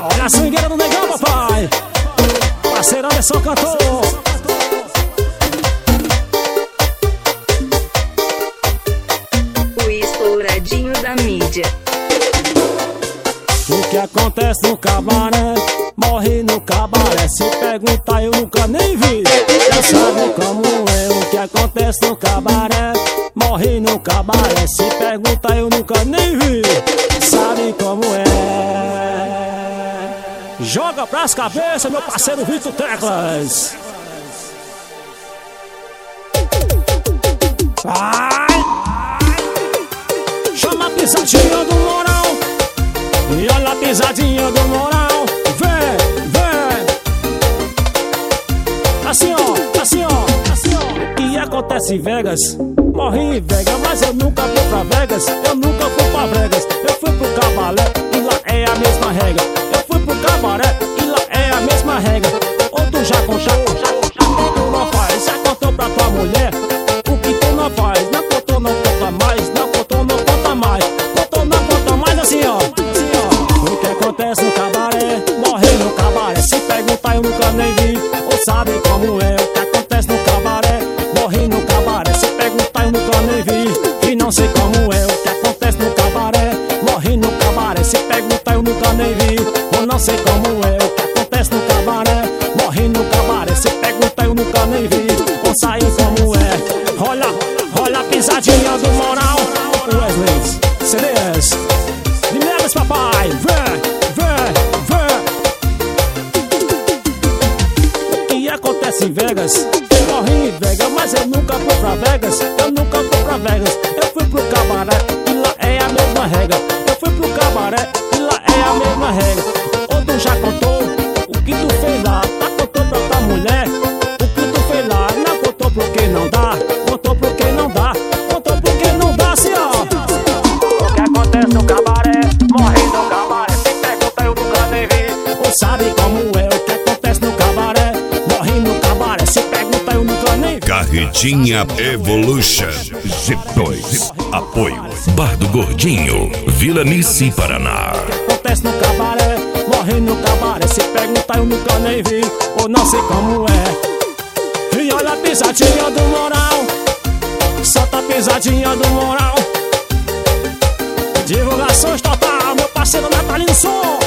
Olha a swingueira do negão, papai. Parceiro Anderson cantor. O estouradinho da mídia. O que acontece no cabaré, morre no cabaré. Se perguntar eu nunca nem vi. Já sabe como é. O que acontece no cabaré, morre no cabaré. Se perguntar eu nunca nem vi. Sabe como é. Joga pras cabeças, meu parceiro Vitor Teclas. Ai! Chama a pisadinha do Moral. E olha a pisadinha do Moral. Vem, vem. Assim ó, assim ó, assim ó. O que acontece em Vegas, morri em Vegas. Mas eu nunca fui pra Vegas, eu nunca fui pra Vegas. Eu fui pro cabaré e lá é a mesma regra. Eu fui pro cabaré e lá é a mesma regra. Ou tu já tu não faz. Já contou pra tua mulher o que tu não faz. Não contou, não conta mais. Não contou, não conta mais. Contou, não conta mais. Assim ó, assim ó. O que acontece no cabaré, morre no cabaré. Se perguntar eu nunca nem vi. Ou sabe como é. O que acontece no cabaré, morre no cabaré. Se perguntar eu nunca nem vi. E não sei como é. O que acontece no cabaré, morre no cabaré. Se perguntar eu nunca nem vi. Ou não sei como é. O que acontece no cabaré, morre no cabaré. Se perguntar eu nunca nem vi. Ou sabe como é. Olha, olha a pisadinha do Moral. Wesley, CDs de Megas, papai. Vem, vem, vem. O que acontece em Vegas, eu morri em Vegas. Mas eu nunca fui pra Vegas, eu nunca fui pra Vegas. Eu fui pro cabaré e lá é a mesma regra. Eu fui pro cabaré e lá é a mesma regra. Ou tu já contou o que tu fez lá? Tá contou pra tua mulher o que tu fez lá? Não contou porque não dá, contou porque não dá, contou porque não dá, assim ó. O que acontece no cabaré, morre no cabaré. Se pergunta eu nunca nem vi. Ou sabe como é. O que acontece no cabaré, morre no cabaré. Se pergunta eu nunca nem vi. Carretinha Evolution G2. Apoio Bar do Gordinho, Vila Nissi, Paraná. O que acontece no cabaré, morre no cabaré. Se perguntar eu nunca nem vi. Ou não sei como é. E olha a pisadinha do Moral. Solta a pisadinha do Moral. Divulgações total, meu parceiro Natalino Som.